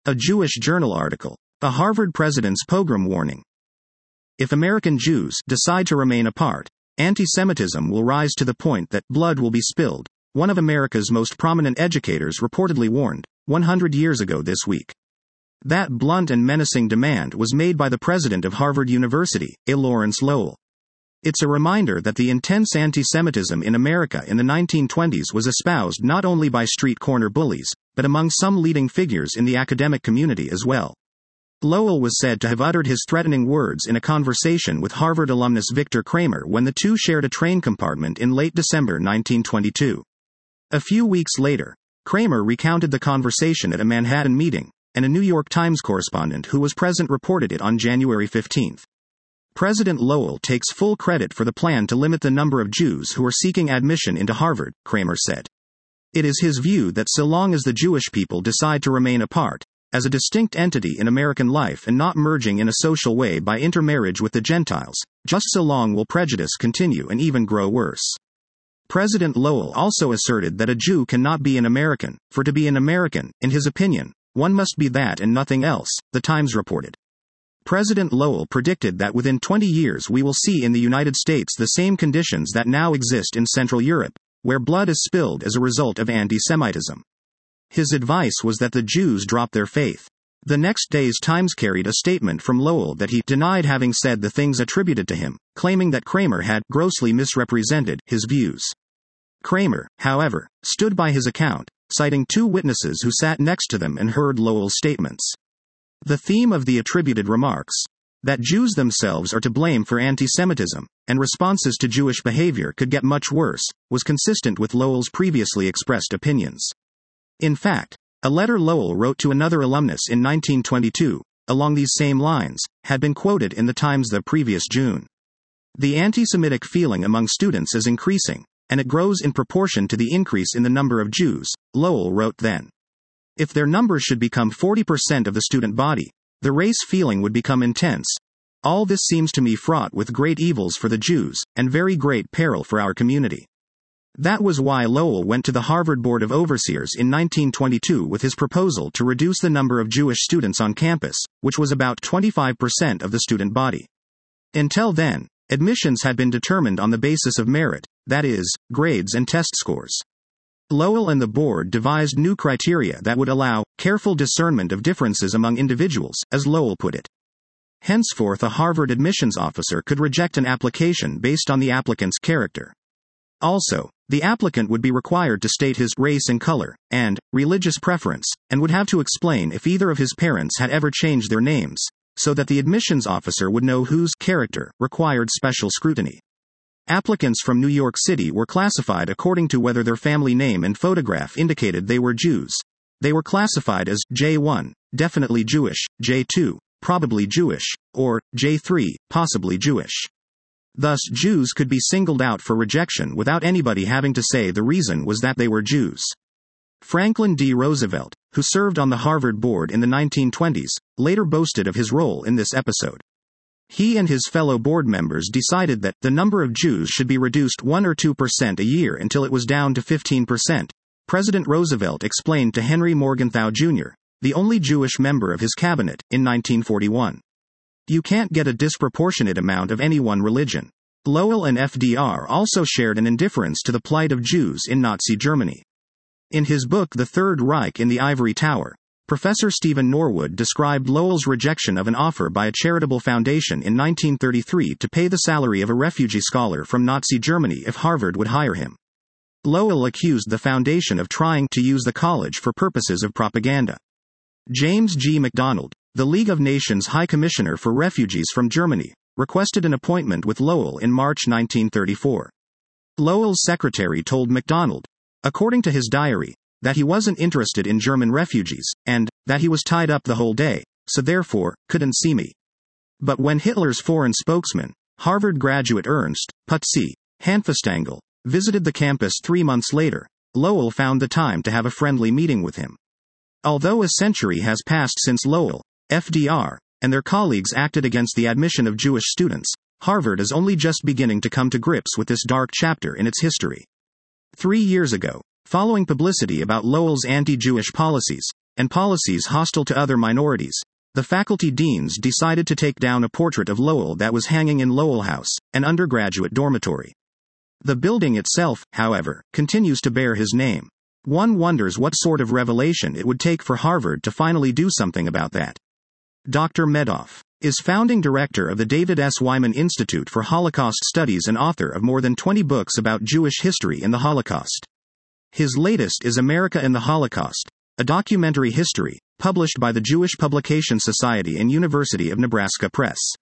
A Jewish Journal article. A Harvard president's pogrom warning. If American Jews decide to remain apart, anti-Semitism will rise to the point that blood will be spilled, one of America's most prominent educators reportedly warned 100 years ago this week. That blunt and menacing demand was made by the president of Harvard University, A. Lawrence Lowell. It's a reminder that the intense anti-Semitism in America in the 1920s was espoused not only by street corner bullies, but among some leading figures in the academic community as well. Lowell was said to have uttered his threatening words in a conversation with Harvard alumnus Victor Kramer when the two shared a train compartment in late December 1922. A few weeks later, Kramer recounted the conversation at a Manhattan meeting, and a New York Times correspondent who was present reported it on January 15. President Lowell takes full credit for the plan to limit the number of Jews who are seeking admission into Harvard, Kramer said. It is his view that so long as the Jewish people decide to remain apart, as a distinct entity in American life and not merging in a social way by intermarriage with the Gentiles, just so long will prejudice continue and even grow worse. President Lowell also asserted that a Jew cannot be an American, for to be an American, in his opinion, one must be that and nothing else, the Times reported. President Lowell predicted that within 20 years we will see in the United States the same conditions that now exist in Central Europe, where blood is spilled as a result of anti-Semitism. His advice was that the Jews drop their faith. The next day's Times carried a statement from Lowell that he denied having said the things attributed to him, claiming that Kramer had grossly misrepresented his views. Kramer, however, stood by his account, citing two witnesses who sat next to them and heard Lowell's statements. The theme of the attributed remarks, that Jews themselves are to blame for anti-Semitism, and responses to Jewish behavior could get much worse, was consistent with Lowell's previously expressed opinions. In fact, a letter Lowell wrote to another alumnus in 1922, along these same lines, had been quoted in the Times the previous June. The anti-Semitic feeling among students is increasing, and it grows in proportion to the increase in the number of Jews, Lowell wrote then. If their numbers should become 40% of the student body, the race feeling would become intense. All this seems to me fraught with great evils for the Jews, and very great peril for our community. That was why Lowell went to the Harvard Board of Overseers in 1922 with his proposal to reduce the number of Jewish students on campus, which was about 25% of the student body. Until then, admissions had been determined on the basis of merit, that is, grades and test scores. Lowell and the board devised new criteria that would allow careful discernment of differences among individuals, as Lowell put it. Henceforth, a Harvard admissions officer could reject an application based on the applicant's character. Also, the applicant would be required to state his race and color, and religious preference, and would have to explain if either of his parents had ever changed their names, so that the admissions officer would know whose character required special scrutiny. Applicants from New York City were classified according to whether their family name and photograph indicated they were Jews. They were classified as J1, definitely Jewish, J2, probably Jewish, or J3, possibly Jewish. Thus, Jews could be singled out for rejection without anybody having to say the reason was that they were Jews. Franklin D. Roosevelt, who served on the Harvard board in the 1920s, later boasted of his role in this episode. He and his fellow board members decided that the number of Jews should be reduced 1 or 2% a year until it was down to 15%. President Roosevelt explained to Henry Morgenthau Jr., the only Jewish member of his cabinet, in 1941. You can't get a disproportionate amount of any one religion. Lowell and FDR also shared an indifference to the plight of Jews in Nazi Germany. In his book The Third Reich in the Ivory Tower, Professor Stephen Norwood described Lowell's rejection of an offer by a charitable foundation in 1933 to pay the salary of a refugee scholar from Nazi Germany if Harvard would hire him. Lowell accused the foundation of trying to use the college for purposes of propaganda. James G. MacDonald, the League of Nations High Commissioner for Refugees from Germany, requested an appointment with Lowell in March 1934. Lowell's secretary told MacDonald, according to his diary, that he wasn't interested in German refugees, and that he was tied up the whole day, so therefore, couldn't see me. But when Hitler's foreign spokesman, Harvard graduate Ernst Putzi Hanfstaengl, visited the campus 3 months later, Lowell found the time to have a friendly meeting with him. Although a century has passed since Lowell, FDR, and their colleagues acted against the admission of Jewish students, Harvard is only just beginning to come to grips with this dark chapter in its history. 3 years ago, following publicity about Lowell's anti-Jewish policies, and policies hostile to other minorities, the faculty deans decided to take down a portrait of Lowell that was hanging in Lowell House, an undergraduate dormitory. The building itself, however, continues to bear his name. One wonders what sort of revelation it would take for Harvard to finally do something about that. Dr. Medoff is founding director of the David S. Wyman Institute for Holocaust Studies and author of more than 20 books about Jewish history and the Holocaust. His latest is America and the Holocaust, a documentary history, published by the Jewish Publication Society and University of Nebraska Press.